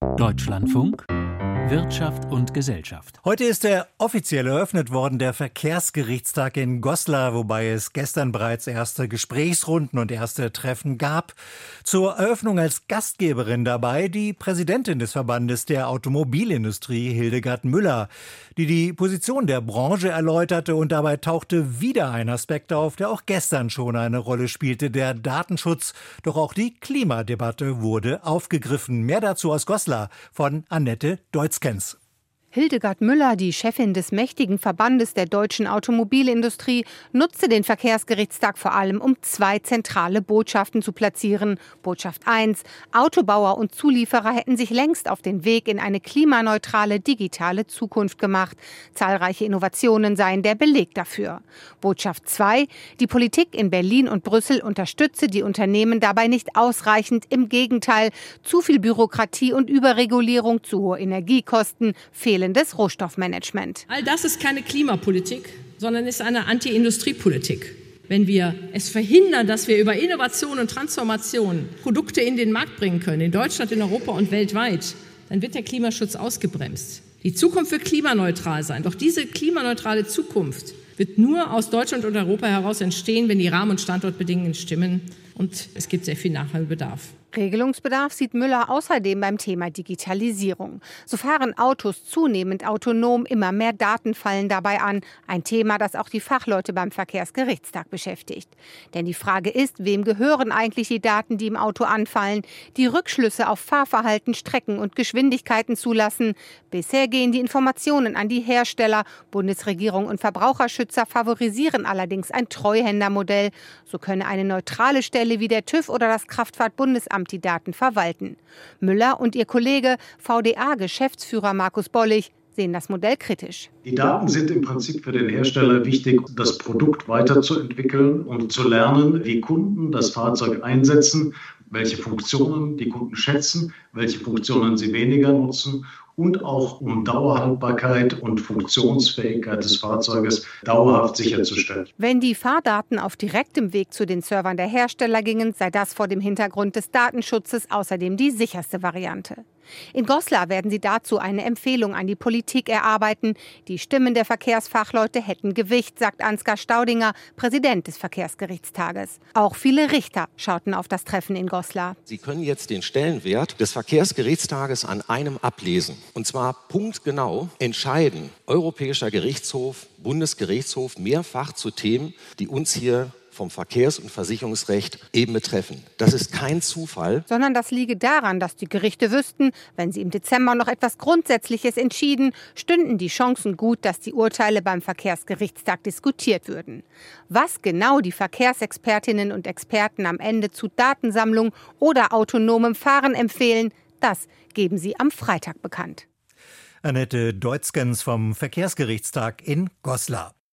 Deutschlandfunk Wirtschaft und Gesellschaft. Heute ist offiziell eröffnet worden, der Verkehrsgerichtstag in Goslar, wobei es gestern bereits erste Gesprächsrunden und erste Treffen gab. Zur Eröffnung als Gastgeberin dabei die Präsidentin des Verbandes der Automobilindustrie, Hildegard Müller, die die Position der Branche erläuterte, und dabei tauchte wieder ein Aspekt auf, der auch gestern schon eine Rolle spielte, der Datenschutz. Doch auch die Klimadebatte wurde aufgegriffen. Mehr dazu aus Goslar von Annette Deutzkens. Hildegard Müller, die Chefin des mächtigen Verbandes der deutschen Automobilindustrie, nutzte den Verkehrsgerichtstag vor allem, um zwei zentrale Botschaften zu platzieren. Botschaft 1: Autobauer und Zulieferer hätten sich längst auf den Weg in eine klimaneutrale, digitale Zukunft gemacht. Zahlreiche Innovationen seien der Beleg dafür. Botschaft 2: Die Politik in Berlin und Brüssel unterstütze die Unternehmen dabei nicht ausreichend. Im Gegenteil, zu viel Bürokratie und Überregulierung, zu hohe Energiekosten, fehlendes Rohstoffmanagement. All das ist keine Klimapolitik, sondern ist eine Anti-Industriepolitik. Wenn wir es verhindern, dass wir über Innovation und Transformation Produkte in den Markt bringen können, in Deutschland, in Europa und weltweit, dann wird der Klimaschutz ausgebremst. Die Zukunft wird klimaneutral sein. Doch diese klimaneutrale Zukunft wird nur aus Deutschland und Europa heraus entstehen, wenn die Rahmen- und Standortbedingungen stimmen. Und es gibt sehr viel Nachholbedarf. Regelungsbedarf sieht Müller außerdem beim Thema Digitalisierung. So fahren Autos zunehmend autonom, immer mehr Daten fallen dabei an. Ein Thema, das auch die Fachleute beim Verkehrsgerichtstag beschäftigt. Denn die Frage ist, wem gehören eigentlich die Daten, die im Auto anfallen, die Rückschlüsse auf Fahrverhalten, Strecken und Geschwindigkeiten zulassen. Bisher gehen die Informationen an die Hersteller. Bundesregierung und Verbraucherschützer favorisieren allerdings ein Treuhändermodell. So könne eine neutrale Stelle wie der TÜV oder das Kraftfahrtbundesamt die Daten verwalten. Müller und ihr Kollege, VDA-Geschäftsführer Markus Bollig, sehen das Modell kritisch. Die Daten sind im Prinzip für den Hersteller wichtig, das Produkt weiterzuentwickeln und zu lernen, wie Kunden das Fahrzeug einsetzen, welche Funktionen die Kunden schätzen, welche Funktionen sie weniger nutzen, und auch um Dauerhaltbarkeit und Funktionsfähigkeit des Fahrzeuges dauerhaft sicherzustellen. Wenn die Fahrdaten auf direktem Weg zu den Servern der Hersteller gingen, sei das vor dem Hintergrund des Datenschutzes außerdem die sicherste Variante. In Goslar werden sie dazu eine Empfehlung an die Politik erarbeiten. Die Stimmen der Verkehrsfachleute hätten Gewicht, sagt Ansgar Staudinger, Präsident des Verkehrsgerichtstages. Auch viele Richter schauten auf das Treffen in Goslar. Sie können jetzt den Stellenwert des Verkehrsgerichtstages an einem ablesen. Und zwar punktgenau entscheiden Europäischer Gerichtshof, Bundesgerichtshof mehrfach zu Themen, die uns hier vom Verkehrs- und Versicherungsrecht eben betreffen. Das ist kein Zufall. Sondern das liege daran, dass die Gerichte wüssten, wenn sie im Dezember noch etwas Grundsätzliches entschieden, stünden die Chancen gut, dass die Urteile beim Verkehrsgerichtstag diskutiert würden. Was genau die Verkehrsexpertinnen und Experten am Ende zu Datensammlung oder autonomem Fahren empfehlen, das geben sie am Freitag bekannt. Annette Deutzkens vom Verkehrsgerichtstag in Goslar.